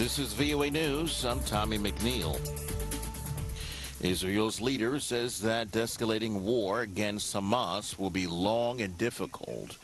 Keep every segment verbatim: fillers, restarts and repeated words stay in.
This is V O A News. I'm Tommy McNeil. Israel's leader says that escalating war against Hamas will be long and difficult.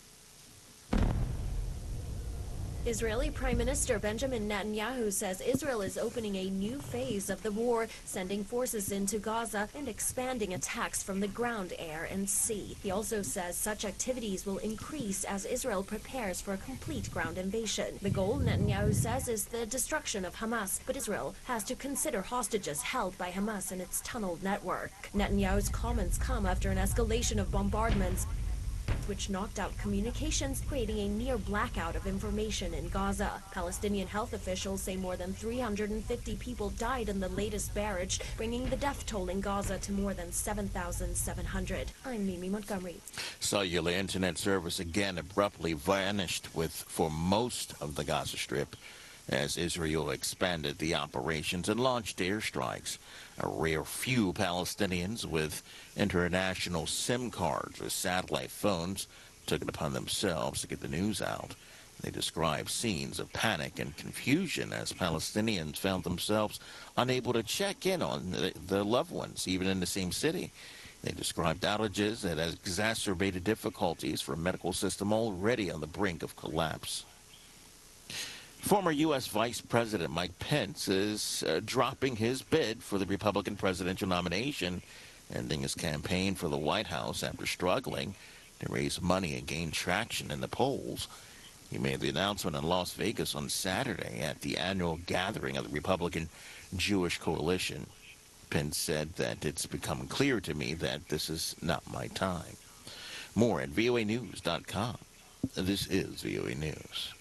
Israeli Prime Minister Benjamin Netanyahu says Israel is opening a new phase of the war, sending forces into Gaza and expanding attacks from the ground, air, and sea. He also says such activities will increase as Israel prepares for a complete ground invasion. The goal, Netanyahu says, is the destruction of Hamas, but Israel has to consider hostages held by Hamas in its tunneled network. Netanyahu's comments come after an escalation of bombardments which knocked out communications, creating a near blackout of information in Gaza. Palestinian health officials say more than three hundred fifty people died in the latest barrage, bringing the death toll in Gaza to more than seven thousand seven hundred. I'm Mimi Montgomery. Cellular internet service again abruptly vanished with for most of the Gaza Strip as Israel expanded the operations and launched airstrikes. A rare few Palestinians with international SIM cards or satellite phones took it upon themselves to get the news out. They described scenes of panic and confusion as Palestinians found themselves unable to check in on their loved ones, even in the same city. They described outages that exacerbated difficulties for a medical system already on the brink of collapse. Former U S Vice President Mike Pence is uh, dropping his bid for the Republican presidential nomination, ending his campaign for the White House after struggling to raise money and gain traction in the polls. He made the announcement in Las Vegas on Saturday at the annual gathering of the Republican Jewish Coalition. Pence said that it's become clear to me that this is not my time. More at V O A news dot com. This is V O A News.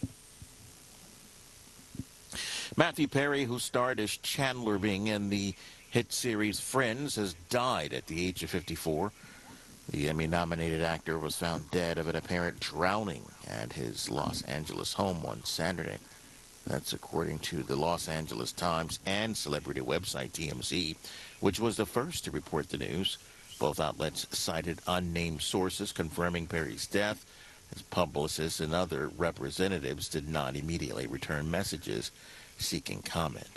Matthew Perry, who starred as Chandler Bing in the hit series Friends, has died at the age of fifty-four. The Emmy-nominated actor was found dead of an apparent drowning at his Los Angeles home on Saturday. That's according to the Los Angeles Times and celebrity website T M Z, which was the first to report the news. Both outlets cited unnamed sources confirming Perry's death. His publicists and other representatives did not immediately return messages seeking comment.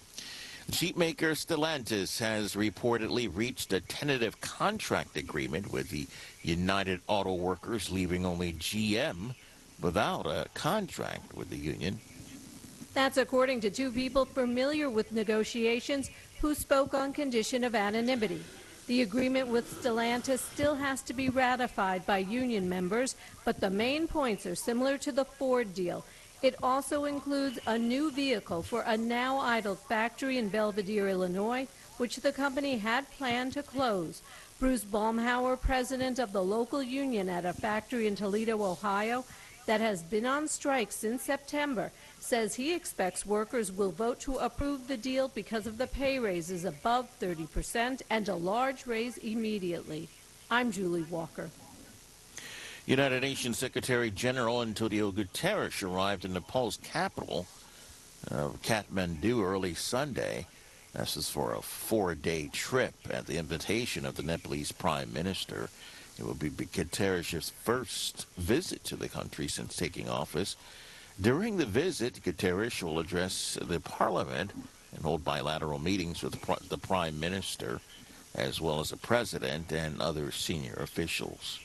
Jeep maker Stellantis has reportedly reached a tentative contract agreement with the United Auto Workers, leaving only G M without a contract with the union. That's according to two people familiar with negotiations who spoke on condition of anonymity. The agreement with Stellantis still has to be ratified by union members, but the main points are similar to the Ford deal. It also includes a new vehicle for a now-idle factory in Belvidere, Illinois, which the company had planned to close. Bruce Baumhauer, president of the local union at a factory in Toledo, Ohio, that has been on strike since September, says he expects workers will vote to approve the deal because of the pay raises above thirty percent and a large raise immediately. I'm Julie Walker. United Nations Secretary General Antonio Guterres arrived in Nepal's capital, uh, Kathmandu, early Sunday. This is for a four-day trip at the invitation of the Nepalese Prime Minister. It will be Guterres' first visit to the country since taking office. During the visit, Guterres will address the parliament and hold bilateral meetings with the Prime Minister, as well as the President and other senior officials.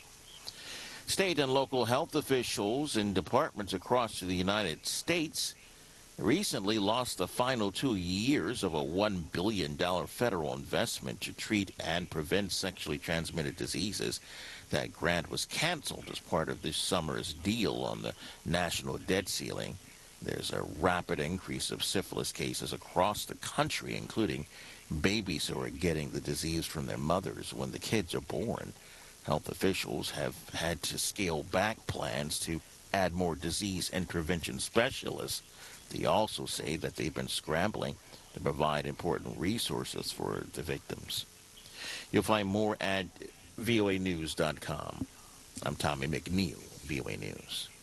State and local health officials in departments across the United States recently lost the final two years of a one billion dollars federal investment to treat and prevent sexually transmitted diseases. That grant was canceled as part of this summer's deal on the national debt ceiling. There's a rapid increase of syphilis cases across the country, including babies who are getting the disease from their mothers when the kids are born. Health officials have had to scale back plans to add more disease intervention specialists. They also say that they've been scrambling to provide important resources for the victims. You'll find more at V O A news dot com. I'm Tommy McNeil, V O A News.